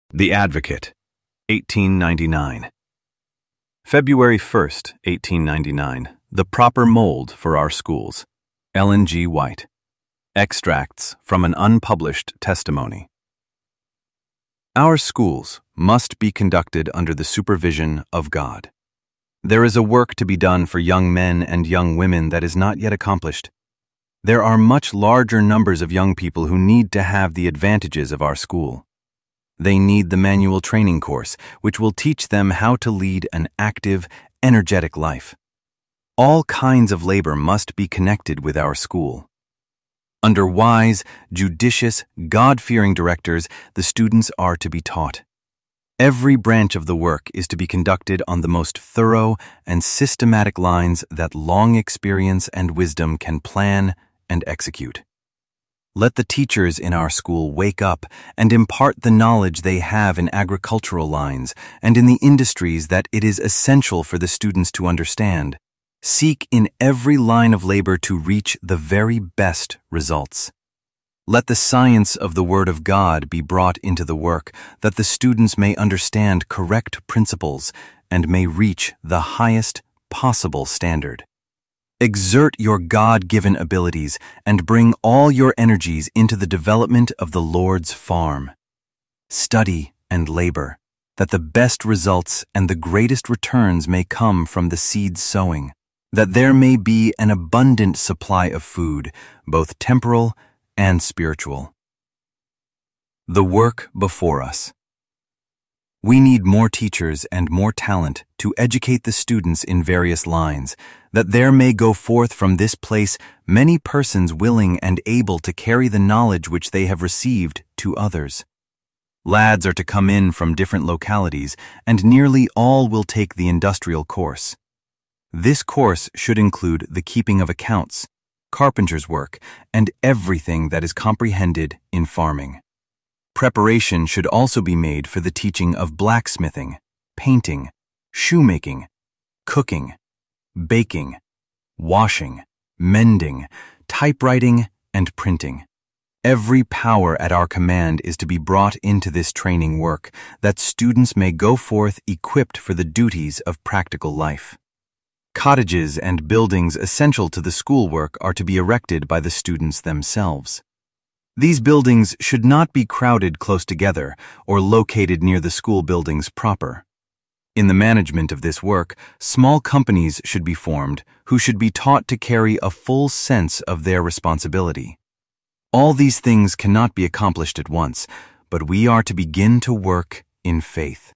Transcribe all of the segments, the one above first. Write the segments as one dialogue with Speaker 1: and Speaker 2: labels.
Speaker 1: The Advocate, 1899. February 1st, 1899. The Proper Mold for Our Schools. Ellen G. White. Extracts from an unpublished testimony. Our schools must be conducted under the supervision of God. There is a work to be done for young men and young women that is not yet accomplished. There are much larger numbers of young people who need to have the advantages of our school. They need the manual training course, which will teach them how to lead an active, energetic life. All kinds of labor must be connected with our school. Under wise, judicious, God-fearing directors, the students are to be taught. Every branch of the work is to be conducted on the most thorough and systematic lines that long experience and wisdom can plan and execute. Let the teachers in our school wake up and impart the knowledge they have in agricultural lines and in the industries that it is essential for the students to understand. Seek in every line of labor to reach the very best results. Let the science of the Word of God be brought into the work, that the students may understand correct principles and may reach the highest possible standard. Exert your God-given abilities and bring all your energies into the development of the Lord's farm. Study and labor, that the best results and the greatest returns may come from the seed sowing, that there may be an abundant supply of food, both temporal and spiritual. The work before us. We need more teachers and more talent to educate the students in various lines, that there may go forth from this place many persons willing and able to carry the knowledge which they have received to others. Lads are to come in from different localities, and nearly all will take the industrial course. This course should include the keeping of accounts, carpenter's work, and everything that is comprehended in farming. Preparation should also be made for the teaching of blacksmithing, painting, shoemaking, cooking, baking, washing, mending, typewriting, and printing. Every power at our command is to be brought into this training work, that students may go forth equipped for the duties of practical life. Cottages and buildings essential to the schoolwork are to be erected by the students themselves. These buildings should not be crowded close together or located near the school buildings proper. In the management of this work, small companies should be formed who should be taught to carry a full sense of their responsibility. All these things cannot be accomplished at once, but we are to begin to work in faith.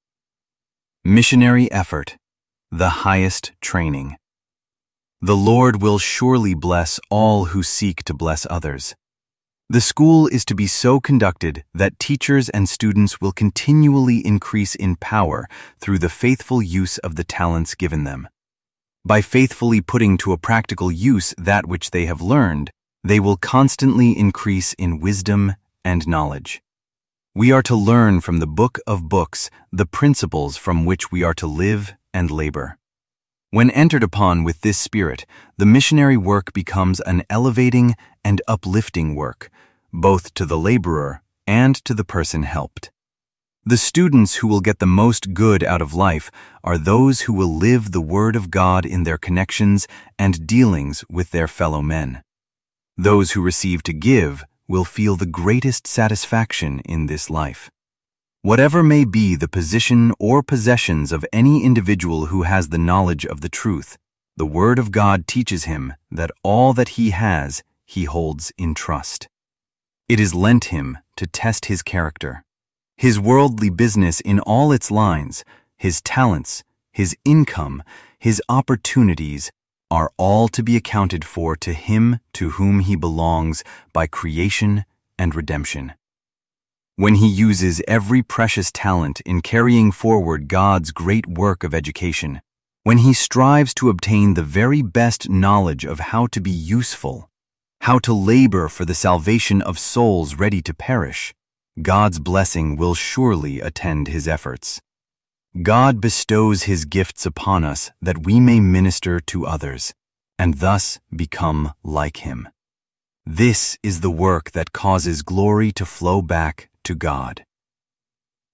Speaker 1: Missionary effort. The highest training. The Lord will surely bless all who seek to bless others. The school is to be so conducted that teachers and students will continually increase in power through the faithful use of the talents given them. By faithfully putting to a practical use that which they have learned, they will constantly increase in wisdom and knowledge. We are to learn from the Book of Books the principles from which we are to live and labor. When entered upon with this spirit, the missionary work becomes an elevating and uplifting work, both to the laborer and to the person helped. The students who will get the most good out of life are those who will live the Word of God in their connections and dealings with their fellow men. Those who receive to give will feel the greatest satisfaction in this life. Whatever may be the position or possessions of any individual who has the knowledge of the truth, the Word of God teaches him that all that he has, he holds in trust. It is lent him to test his character. His worldly business in all its lines, his talents, his income, his opportunities, are all to be accounted for to him to whom he belongs by creation and redemption. When he uses every precious talent in carrying forward God's great work of education, when he strives to obtain the very best knowledge of how to be useful, how to labor for the salvation of souls ready to perish, God's blessing will surely attend his efforts. God bestows his gifts upon us that we may minister to others, and thus become like him. This is the work that causes glory to flow back to God.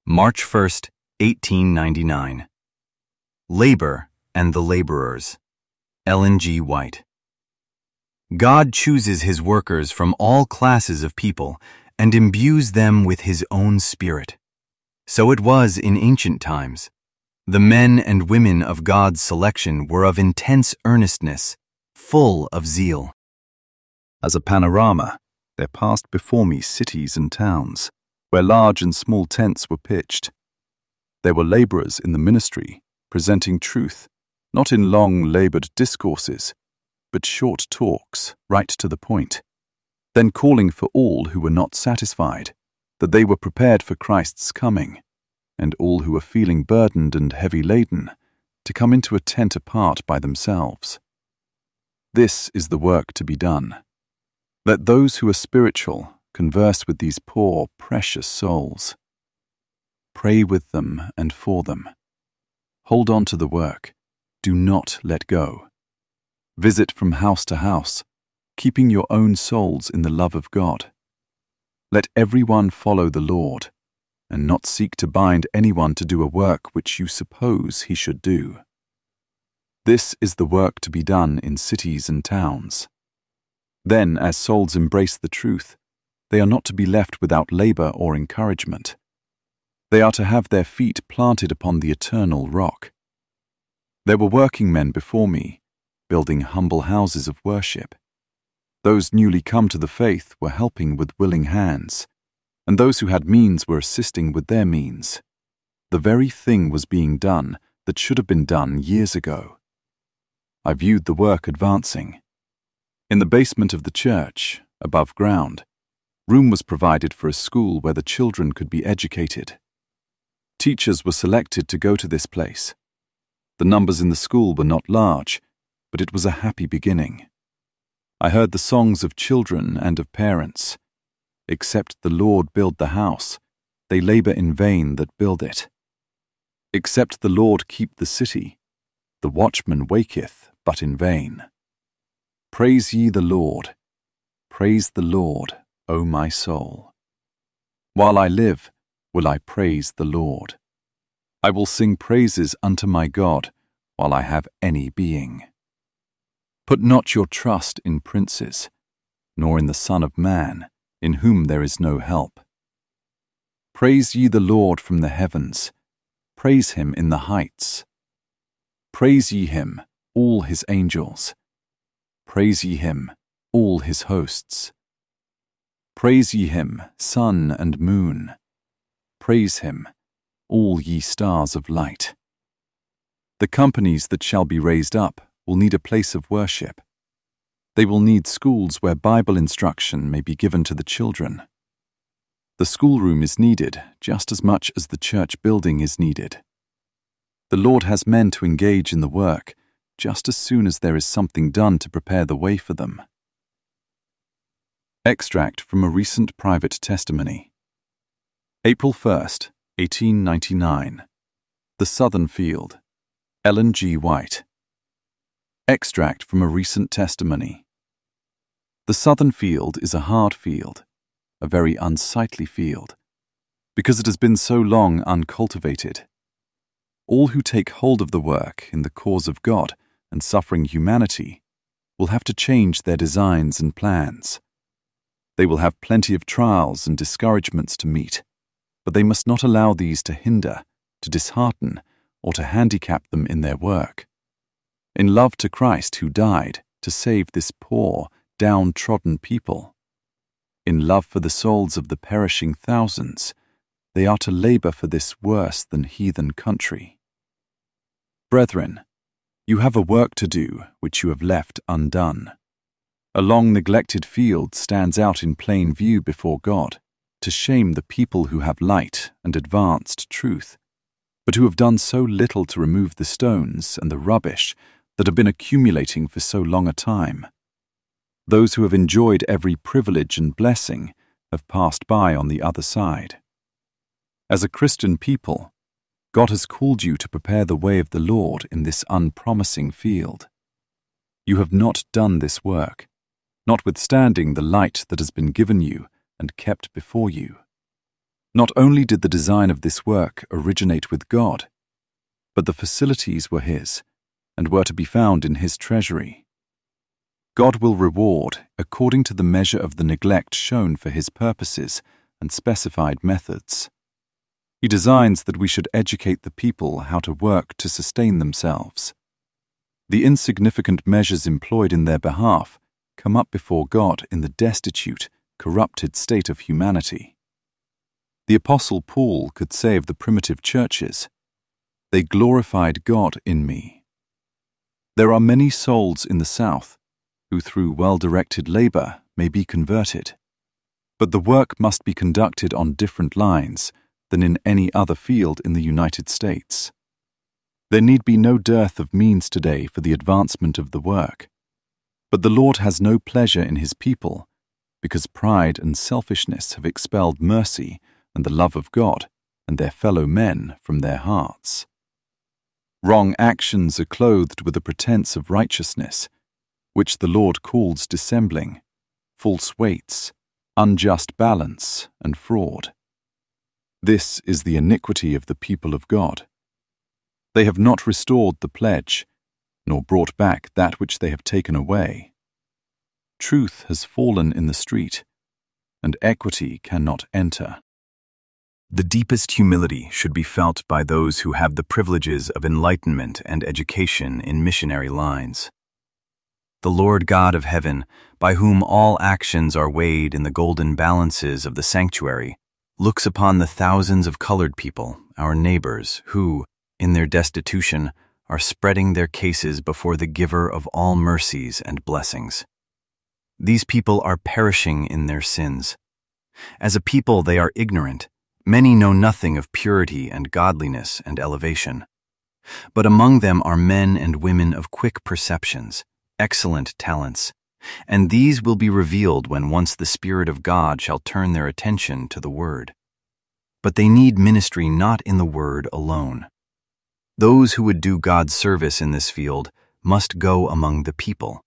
Speaker 1: March 1st, 1899. Labor and the Laborers. Ellen G. White. God chooses his workers from all classes of people and imbues them with his own spirit. So it was in ancient times. The men and women of God's selection were of intense earnestness, full of zeal.
Speaker 2: As a panorama, there passed before me cities and towns, where large and small tents were pitched. There were laborers in the ministry, presenting truth, not in long, labored discourses, but short talks, right to the point, then calling for all who were not satisfied, that they were prepared for Christ's coming, and all who were feeling burdened and heavy laden, to come into a tent apart by themselves. This is the work to be done. Let those who are spiritual converse with these poor, precious souls. Pray with them and for them. Hold on to the work. Do not let go. Visit from house to house, keeping your own souls in the love of God. Let everyone follow the Lord, and not seek to bind anyone to do a work which you suppose he should do. This is the work to be done in cities and towns. Then, as souls embrace the truth, they are not to be left without labor or encouragement. They are to have their feet planted upon the eternal rock. There were working men before me, building humble houses of worship. Those newly come to the faith were helping with willing hands, and those who had means were assisting with their means. The very thing was being done that should have been done years ago. I viewed the work advancing. In the basement of the church, above ground, room was provided for a school where the children could be educated. Teachers were selected to go to this place. The numbers in the school were not large, but it was a happy beginning. I heard the songs of children and of parents. Except the Lord build the house, they labor in vain that build it. Except the Lord keep the city, the watchman waketh but in vain. Praise ye the Lord. Praise the Lord, O my soul. While I live, will I praise the Lord. I will sing praises unto my God while I have any being. Put not your trust in princes, nor in the Son of Man, in whom there is no help. Praise ye the Lord from the heavens. Praise him in the heights. Praise ye him, all his angels. Praise ye him, all his hosts. Praise ye him, sun and moon. Praise him, all ye stars of light. The companies that shall be raised up will need a place of worship. They will need schools where Bible instruction may be given to the children. The schoolroom is needed just as much as the church building is needed. The Lord has men to engage in the work just as soon as there is something done to prepare the way for them. Extract from a recent private testimony. April 1st, 1899. The Southern Field. Ellen G. White. Extract from a recent testimony. The Southern Field is a hard field, a very unsightly field, because it has been so long uncultivated. All who take hold of the work in the cause of God and suffering humanity will have to change their designs and plans. They will have plenty of trials and discouragements to meet, but they must not allow these to hinder, to dishearten, or to handicap them in their work. In love to Christ who died to save this poor, downtrodden people, in love for the souls of the perishing thousands, they are to labor for this worse than heathen country. Brethren, you have a work to do which you have left undone. A long neglected field stands out in plain view before God, to shame the people who have light and advanced truth, but who have done so little to remove the stones and the rubbish that have been accumulating for so long a time. Those who have enjoyed every privilege and blessing have passed by on the other side. As a Christian people, God has called you to prepare the way of the Lord in this unpromising field. You have not done this work, notwithstanding the light that has been given you and kept before you. Not only did the design of this work originate with God, but the facilities were His and were to be found in His treasury. God will reward according to the measure of the neglect shown for His purposes and specified methods. He designs that we should educate the people how to work to sustain themselves. The insignificant measures employed in their behalf come up before God in the destitute, corrupted state of humanity. The Apostle Paul could say of the primitive churches, "They glorified God in me." There are many souls in the South who through well-directed labor may be converted, but the work must be conducted on different lines than in any other field in the United States. There need be no dearth of means today for the advancement of the work, but the Lord has no pleasure in His people because pride and selfishness have expelled mercy and the love of God and their fellow men from their hearts. Wrong actions are clothed with a pretense of righteousness, which the Lord calls dissembling, false weights, unjust balance, and fraud. This is the iniquity of the people of God. They have not restored the pledge, nor brought back that which they have taken away. Truth has fallen in the street, and equity cannot enter.
Speaker 1: The deepest humility should be felt by those who have the privileges of enlightenment and education in missionary lines. The Lord God of heaven, by whom all actions are weighed in the golden balances of the sanctuary, looks upon the thousands of colored people, our neighbors, who, in their destitution, are spreading their cases before the giver of all mercies and blessings. These people are perishing in their sins. As a people they are ignorant. Many know nothing of purity and godliness and elevation. But among them are men and women of quick perceptions, excellent talents, and these will be revealed when once the Spirit of God shall turn their attention to the Word. But they need ministry not in the Word alone. Those who would do God's service in this field must go among the people.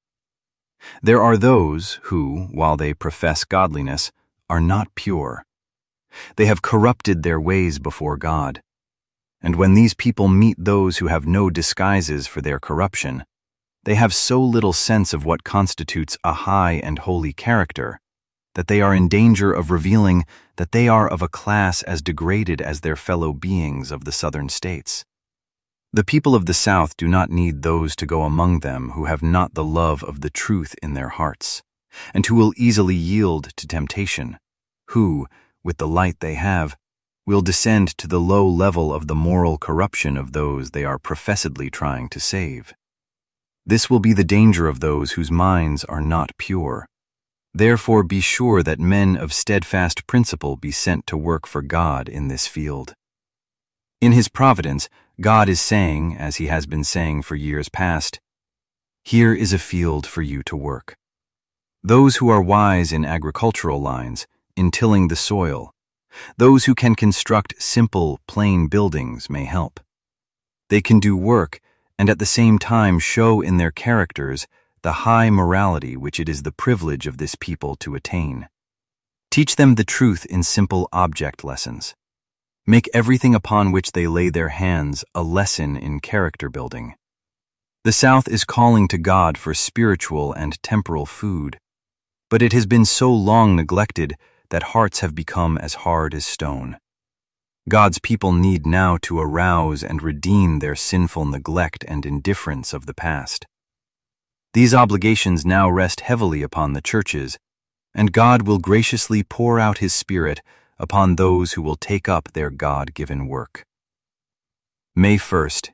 Speaker 1: There are those who, while they profess godliness, are not pure. They have corrupted their ways before God. And when these people meet those who have no disguises for their corruption, they have so little sense of what constitutes a high and holy character that they are in danger of revealing that they are of a class as degraded as their fellow beings of the southern states. The people of the South do not need those to go among them who have not the love of the truth in their hearts, and who will easily yield to temptation, who, with the light they have, will descend to the low level of the moral corruption of those they are professedly trying to save. This will be the danger of those whose minds are not pure. Therefore be sure that men of steadfast principle be sent to work for God in this field. In His providence, God is saying, as He has been saying for years past, "Here is a field for you to work." Those who are wise in agricultural lines, in tilling the soil, those who can construct simple, plain buildings may help. They can do work and at the same time show in their characters the high morality which it is the privilege of this people to attain. Teach them the truth in simple object lessons. Make everything upon which they lay their hands a lesson in character building. The South is calling to God for spiritual and temporal food, but it has been so long neglected that hearts have become as hard as stone. God's people need now to arouse and redeem their sinful neglect and indifference of the past. These obligations now rest heavily upon the churches, and God will graciously pour out His Spirit upon those who will take up their God-given work. May 1st,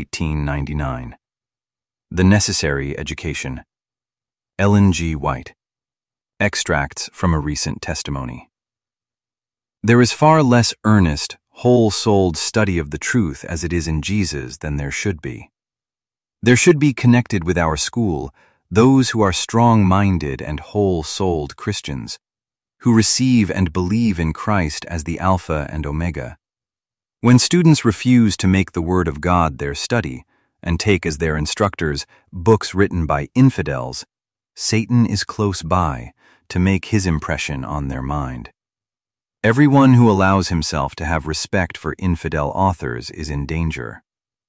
Speaker 1: 1899. The Necessary Education. Ellen G. White. Extracts from a recent testimony. There is far less earnest, whole-souled study of the truth as it is in Jesus than there should be. There should be connected with our school those who are strong-minded and whole-souled Christians, who receive and believe in Christ as the Alpha and Omega. When students refuse to make the Word of God their study and take as their instructors books written by infidels, Satan is close by to make his impression on their mind. Everyone who allows himself to have respect for infidel authors is in danger.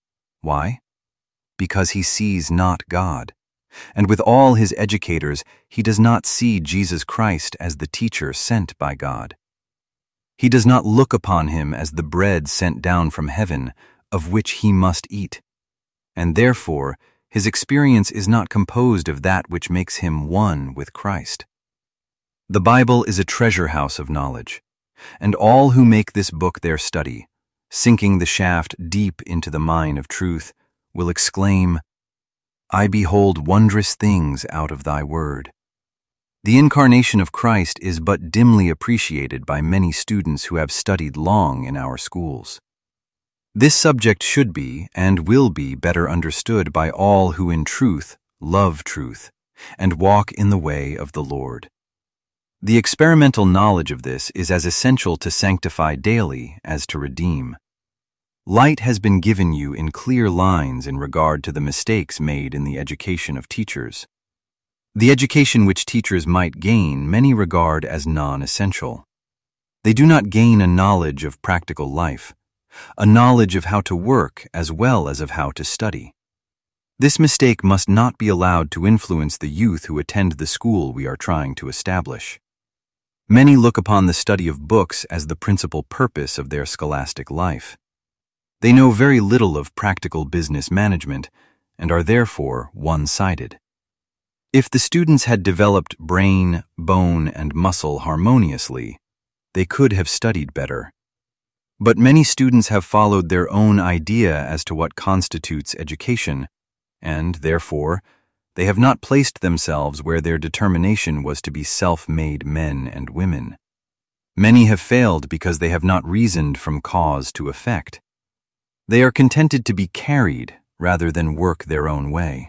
Speaker 1: Why? Because he sees not God, and with all his educators, he does not see Jesus Christ as the teacher sent by God. He does not look upon him as the bread sent down from heaven, of which he must eat, and therefore his experience is not composed of that which makes him one with Christ. The Bible is a treasure house of knowledge, and all who make this book their study, sinking the shaft deep into the mine of truth, will exclaim, "I behold wondrous things out of thy word." The incarnation of Christ is but dimly appreciated by many students who have studied long in our schools. This subject should be and will be better understood by all who in truth love truth and walk in the way of the Lord. The experimental knowledge of this is as essential to sanctify daily as to redeem. Light has been given you in clear lines in regard to the mistakes made in the education of teachers. The education which teachers might gain many regard as non-essential. They do not gain a knowledge of practical life, a knowledge of how to work as well as of how to study. This mistake must not be allowed to influence the youth who attend the school we are trying to establish. Many look upon the study of books as the principal purpose of their scholastic life. They know very little of practical business management and are therefore one-sided. If the students had developed brain, bone, and muscle harmoniously, they could have studied better. But many students have followed their own idea as to what constitutes education, and, therefore, they have not placed themselves where their determination was to be self-made men and women. Many have failed because they have not reasoned from cause to effect. They are contented to be carried rather than work their own way.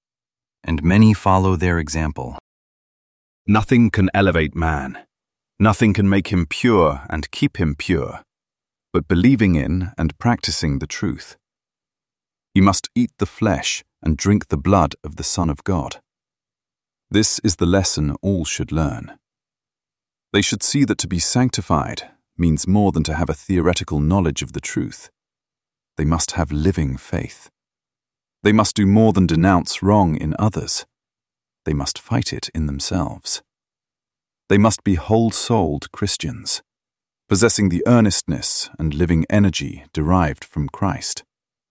Speaker 1: And many follow their example.
Speaker 2: Nothing can elevate man. Nothing can make him pure and keep him pure, but believing in and practicing the truth. He must eat the flesh and drink the blood of the Son of God. This is the lesson all should learn. They should see that to be sanctified means more than to have a theoretical knowledge of the truth. They must have living faith. They must do more than denounce wrong in others. They must fight it in themselves. They must be whole-souled Christians, possessing the earnestness and living energy derived from Christ.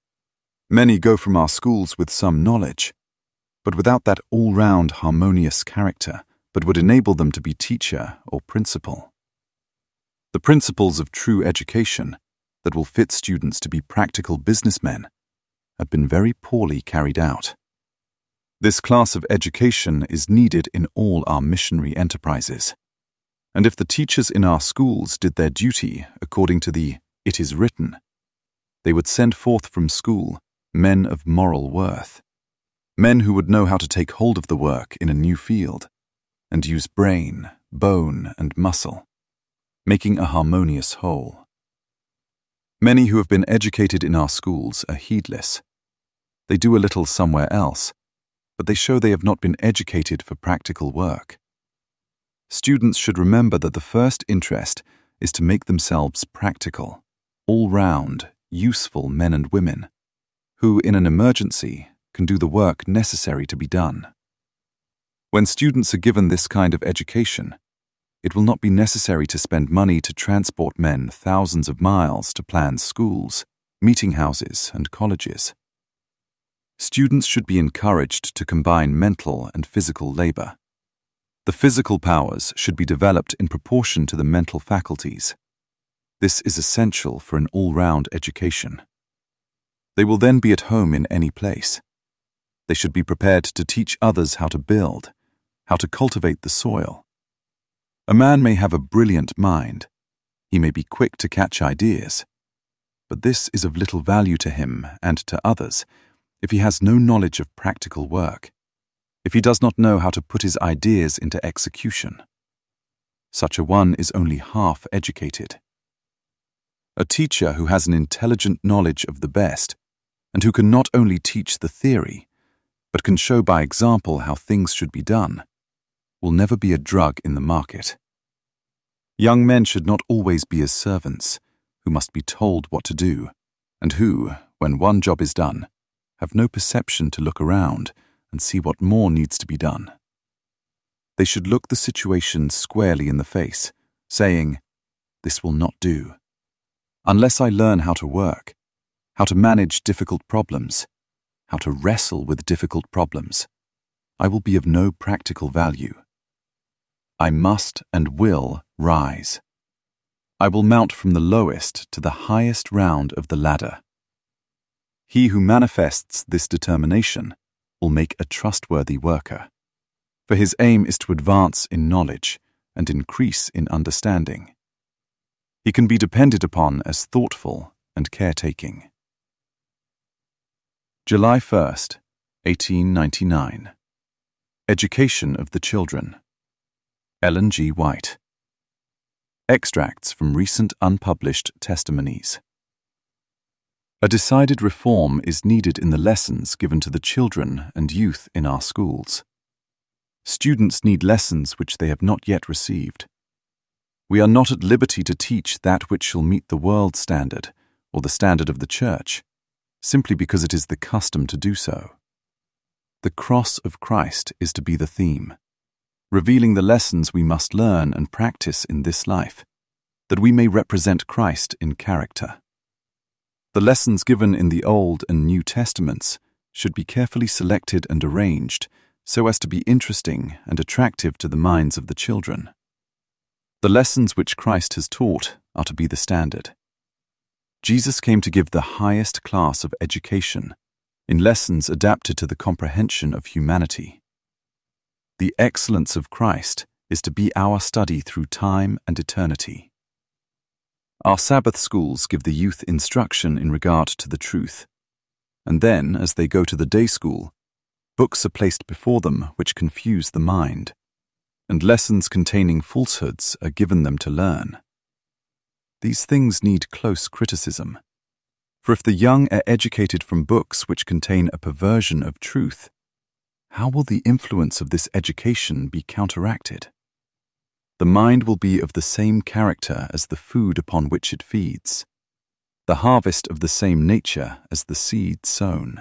Speaker 2: Many go from our schools with some knowledge, but without that all-round harmonious character that would enable them to be teacher or principal. The principles of true education that will fit students to be practical businessmen have been very poorly carried out. This class of education is needed in all our missionary enterprises. And if the teachers in our schools did their duty according to the "it is written," they would send forth from school men of moral worth, men who would know how to take hold of the work in a new field and use brain, bone, and muscle, making a harmonious whole. Many who have been educated in our schools are heedless. They do a little somewhere else, but they show they have not been educated for practical work. Students should remember that the first interest is to make themselves practical, all-round, useful men and women, who, in an emergency, can do the work necessary to be done. When students are given this kind of education, it will not be necessary to spend money to transport men thousands of miles to plan schools, meeting houses, and colleges. Students should be encouraged to combine mental and physical labor. The physical powers should be developed in proportion to the mental faculties. This is essential for an all-round education. They will then be at home in any place. They should be prepared to teach others how to build, how to cultivate the soil. A man may have a brilliant mind. He may be quick to catch ideas. But this is of little value to him and to others if he has no knowledge of practical work, if he does not know how to put his ideas into execution. Such a one is only half educated. A teacher who has an intelligent knowledge of the best, and who can not only teach the theory, but can show by example how things should be done, will never be a drug in the market. Young men should not always be as servants, who must be told what to do, and who, when one job is done, have no perception to look around and see what more needs to be done. They should look the situation squarely in the face, saying, "This will not do. Unless I learn how to work, how to manage difficult problems, how to wrestle with difficult problems, I will be of no practical value. I must and will rise. I will mount from the lowest to the highest round of the ladder." He who manifests this determination will make a trustworthy worker, for his aim is to advance in knowledge and increase in understanding. He can be depended upon as thoughtful and caretaking. July 1st, 1899. Education of the Children. Ellen G. White. Extracts from recent unpublished testimonies. A decided reform is needed in the lessons given to the children and youth in our schools. Students need lessons which they have not yet received. We are not at liberty to teach that which shall meet the world standard or the standard of the Church, simply because it is the custom to do so. The cross of Christ is to be the theme, revealing the lessons we must learn and practice in this life, that we may represent Christ in character. The lessons given in the Old and New Testaments should be carefully selected and arranged so as to be interesting and attractive to the minds of the children. The lessons which Christ has taught are to be the standard. Jesus came to give the highest class of education in lessons adapted to the comprehension of humanity. The excellence of Christ is to be our study through time and eternity. Our Sabbath schools give the youth instruction in regard to the truth, and then, as they go to the day school, books are placed before them which confuse the mind, and lessons containing falsehoods are given them to learn. These things need close criticism, for if the young are educated from books which contain a perversion of truth, how will the influence of this education be counteracted? The mind will be of the same character as the food upon which it feeds, the harvest of the same nature as the seed sown.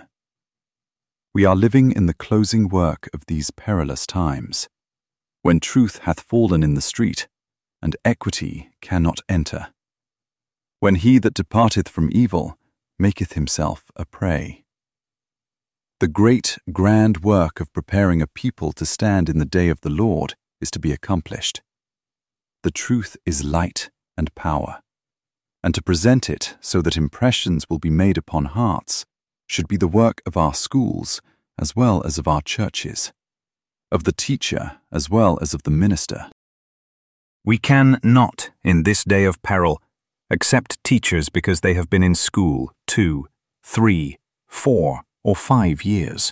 Speaker 2: We are living in the closing work of these perilous times, when truth hath fallen in the street, and equity cannot enter, when he that departeth from evil maketh himself a prey. The great, grand work of preparing a people to stand in the day of the Lord is to be accomplished. The truth is light and power, and to present it so that impressions will be made upon hearts should be the work of our schools as well as of our churches, of the teacher as well as of the minister.
Speaker 1: We can not, in this day of peril, accept teachers because they have been in school 2, 3, 4, or 5 years.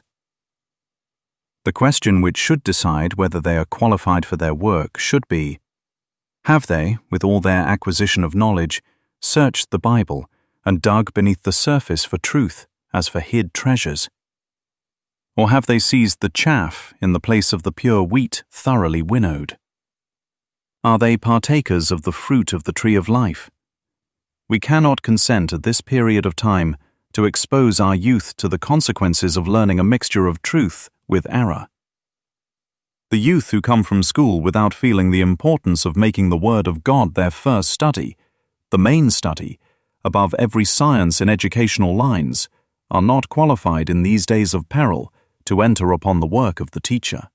Speaker 1: The question which should decide whether they are qualified for their work should be, have they, with all their acquisition of knowledge, searched the Bible and dug beneath the surface for truth as for hid treasures? Or have they seized the chaff in the place of the pure wheat thoroughly winnowed? Are they partakers of the fruit of the tree of life? We cannot consent at this period of time to expose our youth to the consequences of learning a mixture of truth with error. The youth who come from school without feeling the importance of making the Word of God their first study, the main study, above every science in educational lines, are not qualified in these days of peril to enter upon the work of the teacher.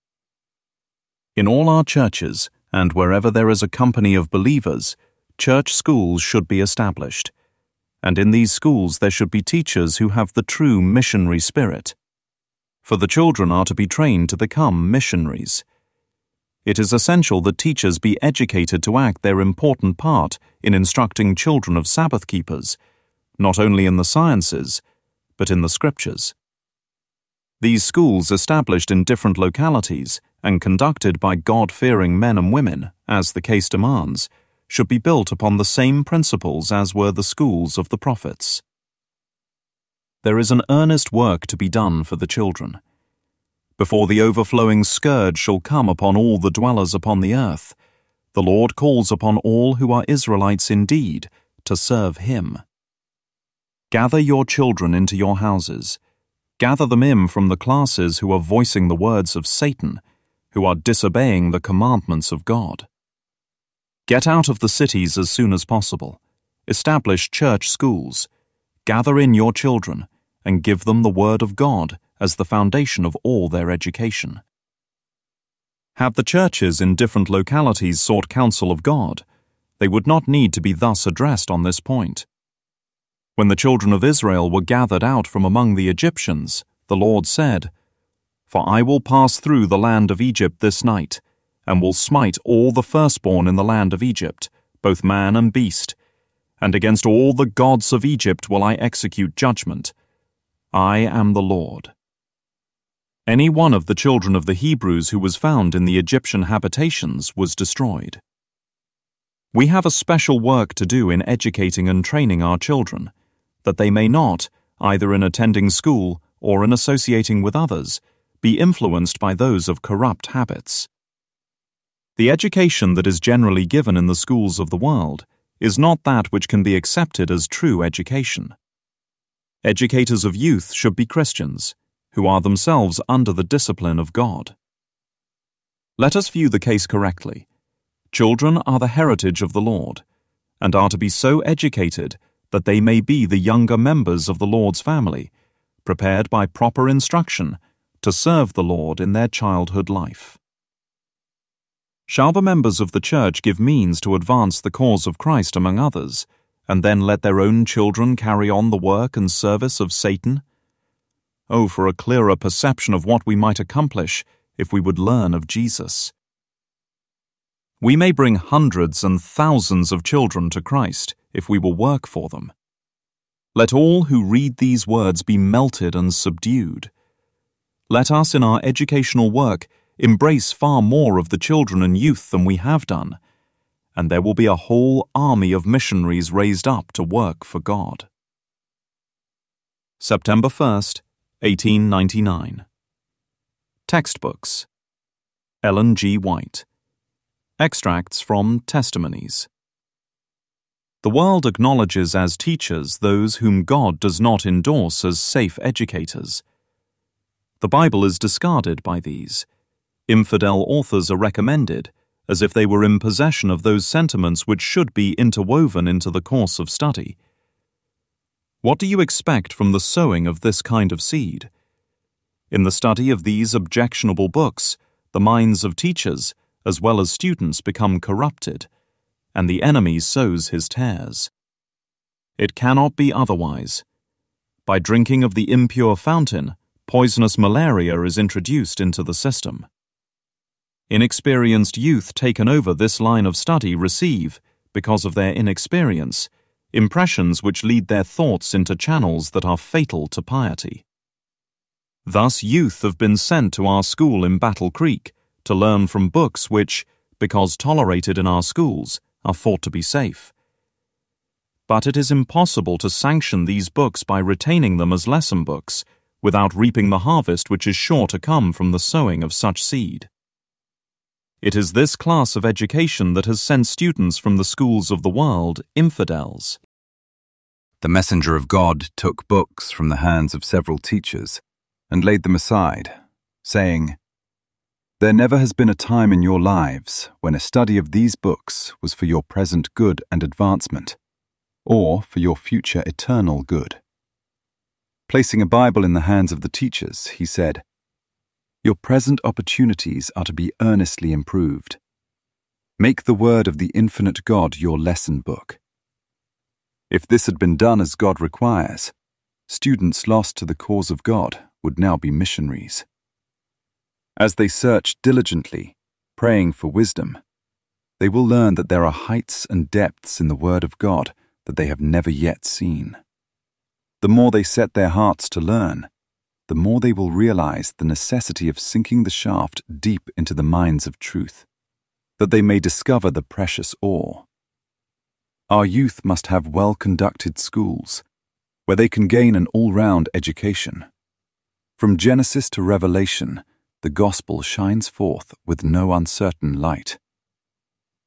Speaker 1: In all our churches, and wherever there is a company of believers, church schools should be established, and in these schools there should be teachers who have the true missionary spirit. For the children are to be trained to become missionaries. It is essential that teachers be educated to act their important part in instructing children of Sabbath keepers, not only in the sciences, but in the Scriptures. These schools, established in different localities and conducted by God-fearing men and women, as the case demands, should be built upon the same principles as were the schools of the prophets. There is an earnest work to be done for the children. Before the overflowing scourge shall come upon all the dwellers upon the earth,
Speaker 3: The Lord calls upon all who are Israelites indeed to serve Him. Gather your children into your houses. Gather them in from the classes who are voicing the words of Satan, who are disobeying the commandments of God. Get out of the cities as soon as possible. Establish church schools. Gather in your children and give them the Word of God as the foundation of all their education. Had the churches in different localities sought counsel of God, they would not need to be thus addressed on this point. When the children of Israel were gathered out from among the Egyptians, the Lord said, "For I will pass through the land of Egypt this night, and will smite all the firstborn in the land of Egypt, both man and beast, and against all the gods of Egypt will I execute judgment. I am the Lord." Any one of the children of the Hebrews who was found in the Egyptian habitations was destroyed. We have a special work to do in educating and training our children, that they may not, either in attending school or in associating with others, be influenced by those of corrupt habits. The education that is generally given in the schools of the world is not that which can be accepted as true education. Educators of youth should be Christians, who are themselves under the discipline of God. Let us view the case correctly. Children are the heritage of the Lord, and are to be so educated that they may be the younger members of the Lord's family, prepared by proper instruction to serve the Lord in their childhood life. Shall the members of the church give means to advance the cause of Christ among others, and then let their own children carry on the work and service of Satan? Oh, for a clearer perception of what we might accomplish if we would learn of Jesus. We may bring hundreds and thousands of children to Christ if we will work for them. Let all who read these words be melted and subdued. Let us in our educational work embrace far more of the children and youth than we have done, and there will be a whole army of missionaries raised up to work for God. September 1st, 1899. Textbooks. Ellen G. White. Extracts from Testimonies. The world acknowledges as teachers those whom God does not endorse as safe educators. The Bible is discarded by these. Infidel authors are recommended, as if they were in possession of those sentiments which should be interwoven into the course of study. What do you expect from the sowing of this kind of seed? In the study of these objectionable books, the minds of teachers, as well as students, become corrupted, and the enemy sows his tares. It cannot be otherwise. By drinking of the impure fountain, poisonous malaria is introduced into the system. Inexperienced youth taken over this line of study receive, because of their inexperience, impressions which lead their thoughts into channels that are fatal to piety. Thus youth have been sent to our school in Battle Creek to learn from books which, because tolerated in our schools, are thought to be safe. But it is impossible to sanction these books by retaining them as lesson books without reaping the harvest which is sure to come from the sowing of such seed. It is this class of education that has sent students from the schools of the world infidels.
Speaker 2: The messenger of God took books from the hands of several teachers and laid them aside, saying, "There never has been a time in your lives when a study of these books was for your present good and advancement, or for your future eternal good." Placing a Bible in the hands of the teachers, he said, "Your present opportunities are to be earnestly improved. Make the word of the infinite God your lesson book." If this had been done as God requires, students lost to the cause of God would now be missionaries. As they search diligently, praying for wisdom, they will learn that there are heights and depths in the Word of God that they have never yet seen. The more they set their hearts to learn, the more they will realize the necessity of sinking the shaft deep into the mines of truth, that they may discover the precious ore. Our youth must have well-conducted schools, where they can gain an all-round education. From Genesis to Revelation, the gospel shines forth with no uncertain light.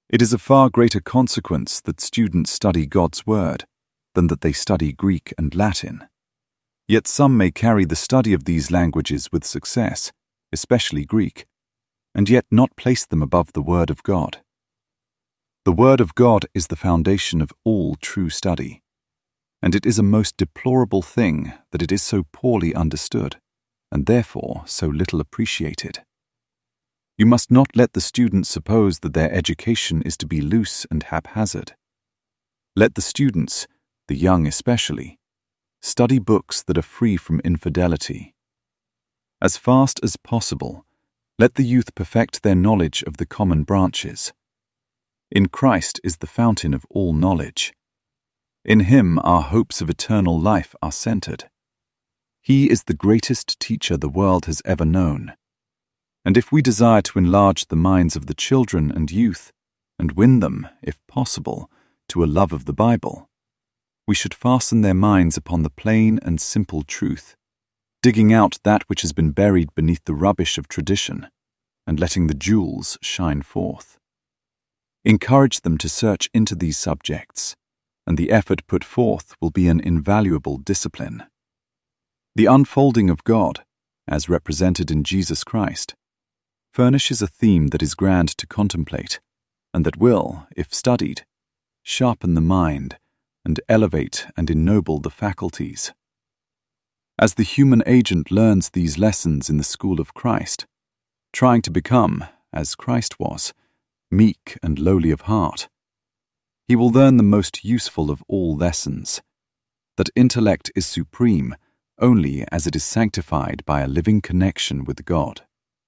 Speaker 2: It is a far greater consequence that students study God's Word than that they study Greek and Latin. Yet some may carry the study of these languages with success, especially Greek, and yet not place them above the Word of God. The Word of God is the foundation of all true study, and it is a most deplorable thing that it is so poorly understood, and therefore so little appreciated. You must not let the students suppose that their education is to be loose and haphazard. Let the students, the young especially, study books that are free from infidelity. As fast as possible, let the youth perfect their knowledge of the common branches. In Christ is the fountain of all knowledge. In Him our hopes of eternal life are centered. He is the greatest teacher the world has ever known. And if we desire to enlarge the minds of the children and youth, and win them, if possible, to a love of the Bible, we should fasten their minds upon the plain and simple truth, digging out that which has been buried beneath the rubbish of tradition, and letting the jewels shine forth. Encourage them to search into these subjects, and the effort put forth will be an invaluable discipline. The unfolding of God, as represented in Jesus Christ, furnishes a theme that is grand to contemplate, and that will, if studied, sharpen the mind and elevate and ennoble the faculties. As the human agent learns these lessons in the school of Christ, trying to become, as Christ was, meek and lowly of heart, he will learn the most useful of all lessons, that intellect is supreme only as it is sanctified by a living connection with God.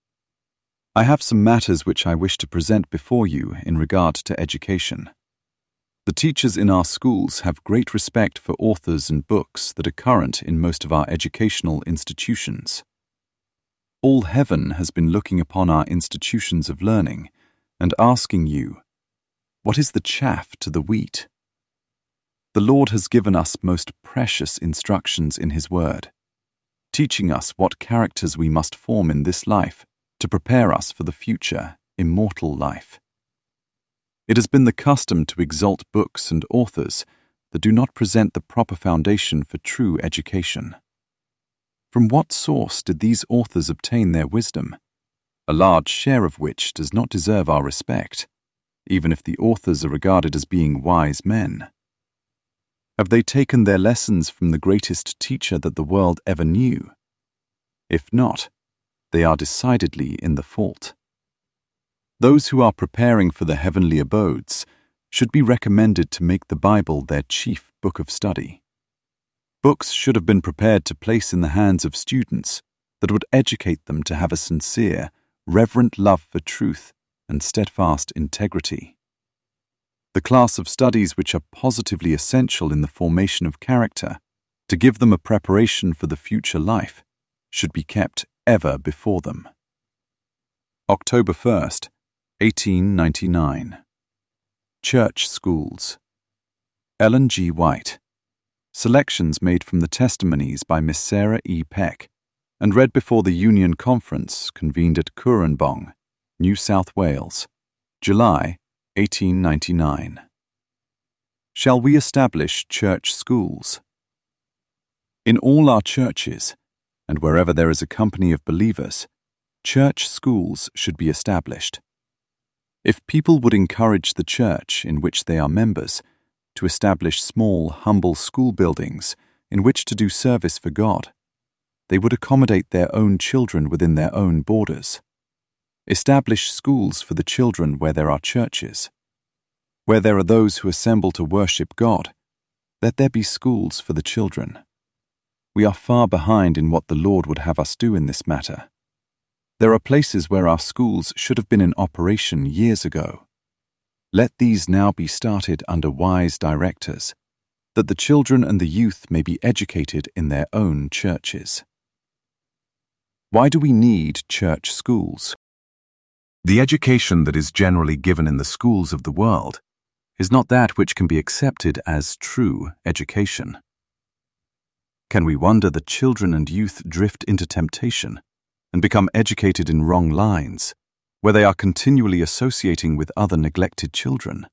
Speaker 2: I have some matters which I wish to present before you in regard to education. The teachers in our schools have great respect for authors and books that are current in most of our educational institutions. All heaven has been looking upon our institutions of learning and asking you, what is the chaff to the wheat? The Lord has given us most precious instructions in His Word, teaching us what characters we must form in this life to prepare us for the future, immortal life. It has been the custom to exalt books and authors that do not present the proper foundation for true education. From what source did these authors obtain their wisdom, a large share of which does not deserve our respect, even if the authors are regarded as being wise men? Have they taken their lessons from the greatest teacher that the world ever knew? If not, they are decidedly in the fault. Those who are preparing for the heavenly abodes should be recommended to make the Bible their chief book of study. Books should have been prepared to place in the hands of students that would educate them to have a sincere, reverent love for truth and steadfast integrity. The class of studies which are positively essential in the formation of character, to give them a preparation for the future life, should be kept ever before them. October 1st, 1899. Church Schools. Ellen G. White. Selections made from the testimonies by Miss Sarah E. Peck and read before the Union Conference convened at Cooranbong, New South Wales, July 1899. Shall we establish church schools? In all our churches, and wherever there is a company of believers, church schools should be established. If people would encourage the church in which they are members to establish small, humble school buildings in which to do service for God, they would accommodate their own children within their own borders. Establish schools for the children where there are churches. Where there are those who assemble to worship God, let there be schools for the children. We are far behind in what the Lord would have us do in this matter. There are places where our schools should have been in operation years ago. Let these now be started under wise directors, that the children and the youth may be educated in their own churches. Why do we need church schools? The education that is generally given in the schools of the world is not that which can be accepted as true education. Can we wonder that children and youth drift into temptation and become educated in wrong lines, where they are continually associating with other neglected children?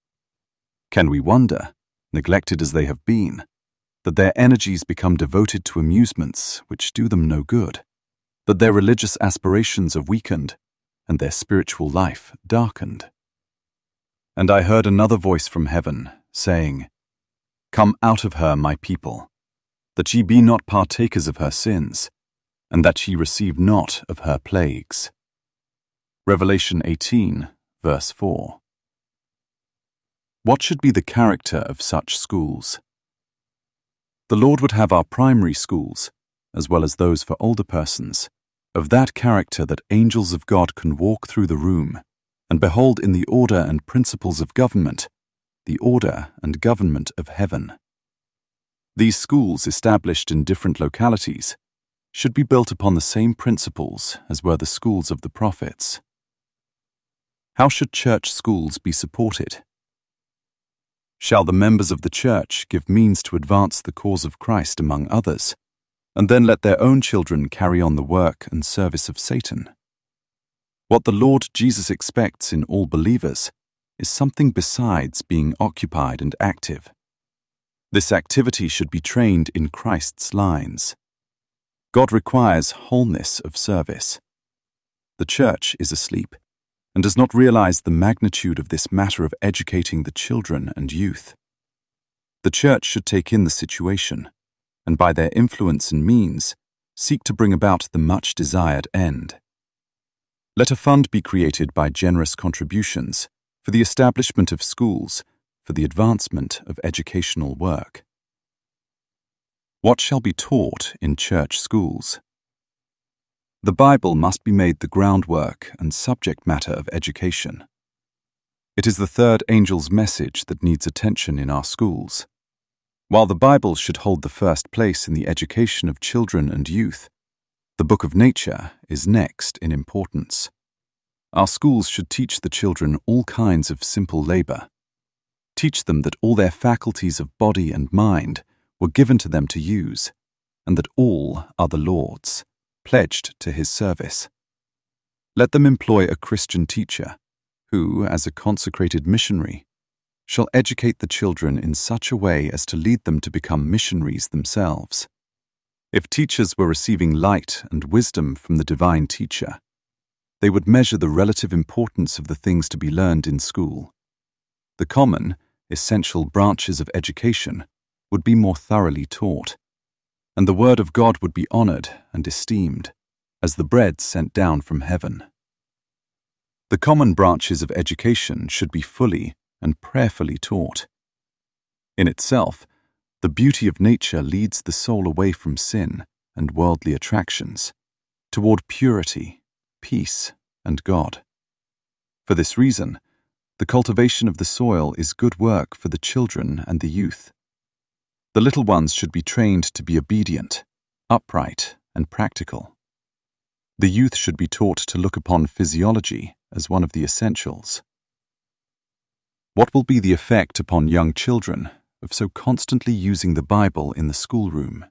Speaker 2: Can we wonder, neglected as they have been, that their energies become devoted to amusements which do them no good, that their religious aspirations are weakened, and their spiritual life darkened? And I heard another voice from heaven, saying, Come out of her, my people, that ye be not partakers of her sins, and that ye receive not of her plagues. Revelation 18, verse 4. What should be the character of such schools? The Lord would have our primary schools, as well as those for older persons, of that character that angels of God can walk through the room and behold in the order and principles of government, the order and government of heaven. These schools, established in different localities, should be built upon the same principles as were the schools of the prophets. How should church schools be supported? Shall the members of the church give means to advance the cause of Christ among others, and then let their own children carry on the work and service of Satan? What the Lord Jesus expects in all believers is something besides being occupied and active. This activity should be trained in Christ's lines. God requires wholeness of service. The church is asleep and does not realize the magnitude of this matter of educating the children and youth. The church should take in the situation, and by their influence and means, seek to bring about the much-desired end. Let a fund be created by generous contributions for the establishment of schools, for the advancement of educational work. What shall be taught in church schools? The Bible must be made the groundwork and subject matter of education. It is the third angel's message that needs attention in our schools. While the Bible should hold the first place in the education of children and youth, the book of nature is next in importance. Our schools should teach the children all kinds of simple labor. Teach them that all their faculties of body and mind were given to them to use, and that all are the Lord's, pledged to his service. Let them employ a Christian teacher, who, as a consecrated missionary, shall educate the children in such a way as to lead them to become missionaries themselves. If teachers were receiving light and wisdom from the divine teacher, they would measure the relative importance of the things to be learned in school. The common, essential branches of education would be more thoroughly taught, and the word of God would be honored and esteemed as the bread sent down from heaven. The common branches of education should be fully and prayerfully taught. In itself, the beauty of nature leads the soul away from sin and worldly attractions, toward purity, peace, and God. For this reason, the cultivation of the soil is good work for the children and the youth. The little ones should be trained to be obedient, upright, and practical. The youth should be taught to look upon physiology as one of the essentials. What will be the effect upon young children of so constantly using the Bible in the schoolroom?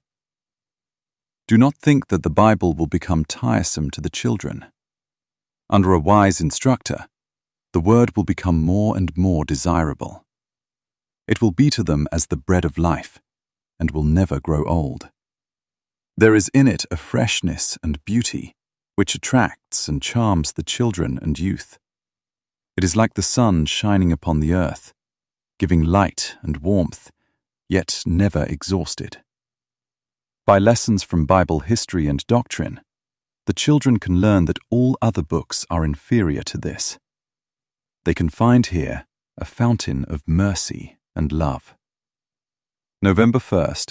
Speaker 2: Do not think that the Bible will become tiresome to the children. Under a wise instructor, the word will become more and more desirable. It will be to them as the bread of life, and will never grow old. There is in it a freshness and beauty which attracts and charms the children and youth. It is like the sun shining upon the earth, giving light and warmth, yet never exhausted. By lessons from Bible history and doctrine, the children can learn that all other books are inferior to this. They can find here a fountain of mercy and love. November 1st,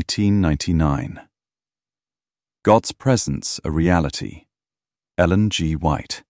Speaker 2: 1899. God's Presence a Reality. Ellen G. White.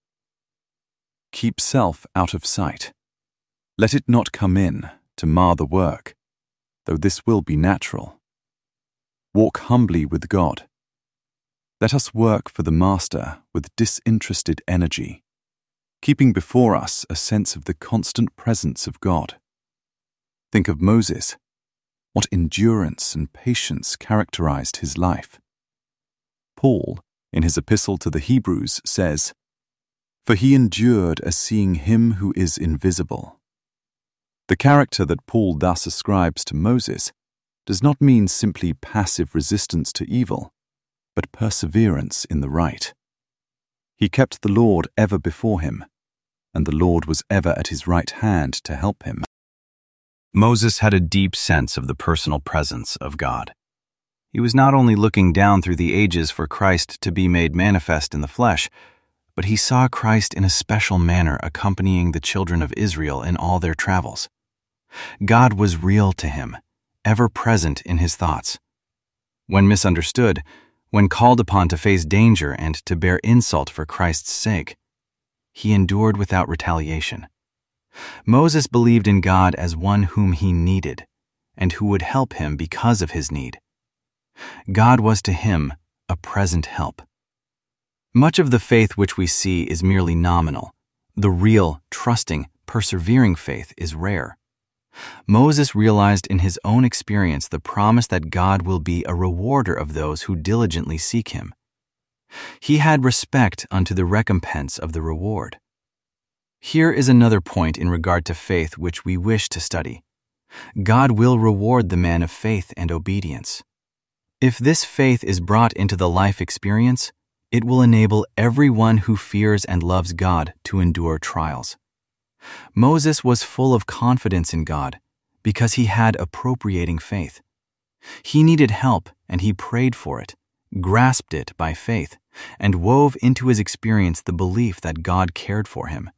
Speaker 2: Keep self out of sight. Let it not come in to mar the work, though this will be natural. Walk humbly with God. Let us work for the Master with disinterested energy, keeping before us a sense of the constant presence of God. Think of Moses. What endurance and patience characterized his life. Paul, in his epistle to the Hebrews, says, for he endured as seeing him who is invisible. The character that Paul thus ascribes to Moses does not mean simply passive resistance to evil, but perseverance in the right. He kept the Lord ever before him, and the Lord was ever at his right hand to help him.
Speaker 1: Moses had a deep sense of the personal presence of God. He was not only looking down through the ages for Christ to be made manifest in the flesh, but he saw Christ in a special manner accompanying the children of Israel in all their travels. God was real to him, ever present in his thoughts. When misunderstood, when called upon to face danger and to bear insult for Christ's sake, he endured without retaliation. Moses believed in God as one whom he needed, and who would help him because of his need. God was to him a present help. Much of the faith which we see is merely nominal. The real, trusting, persevering faith is rare. Moses realized in his own experience the promise that God will be a rewarder of those who diligently seek him. He had respect unto the recompense of the reward. Here is another point in regard to faith which we wish to study. God will reward the man of faith and obedience. If this faith is brought into the life experience, it will enable everyone who fears and loves God to endure trials. Moses was full of confidence in God because he had appropriating faith. He needed help and he prayed for it, grasped it by faith, and wove into his experience the belief that God cared for him.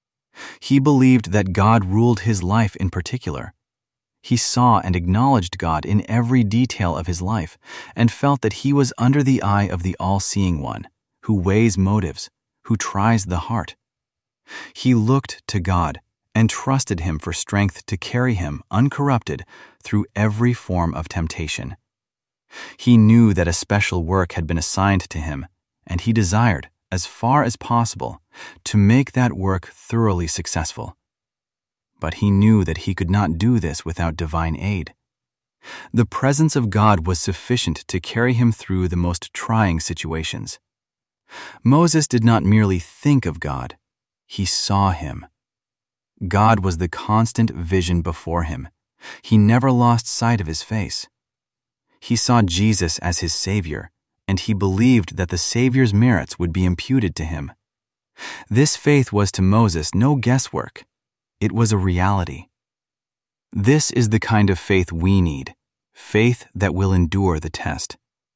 Speaker 1: He believed that God ruled his life in particular. He saw and acknowledged God in every detail of his life and felt that he was under the eye of the all-seeing one, who weighs motives, who tries the heart. He looked to God and trusted him for strength to carry him uncorrupted through every form of temptation. He knew that a special work had been assigned to him, and he desired, as far as possible, to make that work thoroughly successful. But he knew that he could not do this without divine aid. The presence of God was sufficient to carry him through the most trying situations. Moses did not merely think of God, he saw him. God was the constant vision before him. He never lost sight of his face. He saw Jesus as his Savior, and he believed that the Savior's merits would be imputed to him. This faith was to Moses no guesswork. It was a reality. This is the kind of faith we need, faith that will endure the test.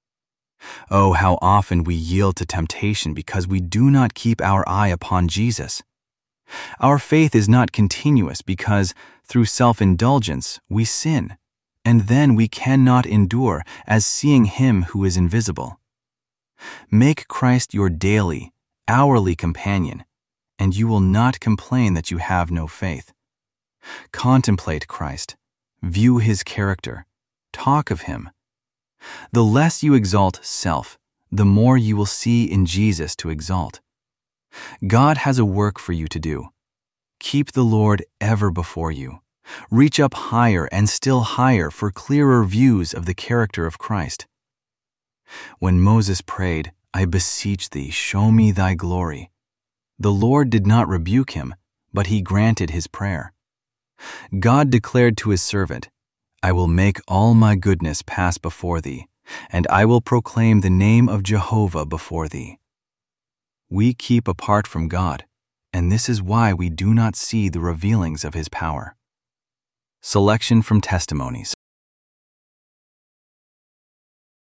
Speaker 1: Oh, how often we yield to temptation because we do not keep our eye upon Jesus. Our faith is not continuous because, through self-indulgence, we sin, and then we cannot endure as seeing him who is invisible. Make Christ your daily, hourly companion, and you will not complain that you have no faith. Contemplate Christ, view his character, talk of him. The less you exalt self, the more you will see in Jesus to exalt. God has a work for you to do. Keep the Lord ever before you. Reach up higher and still higher for clearer views of the character of Christ. When Moses prayed, "I beseech thee, show me thy glory," the Lord did not rebuke him, but he granted his prayer. God declared to his servant, "I will make all my goodness pass before thee, and I will proclaim the name of Jehovah before thee." We keep apart from God, and this is why we do not see the revealings of his power. Selection from Testimonies.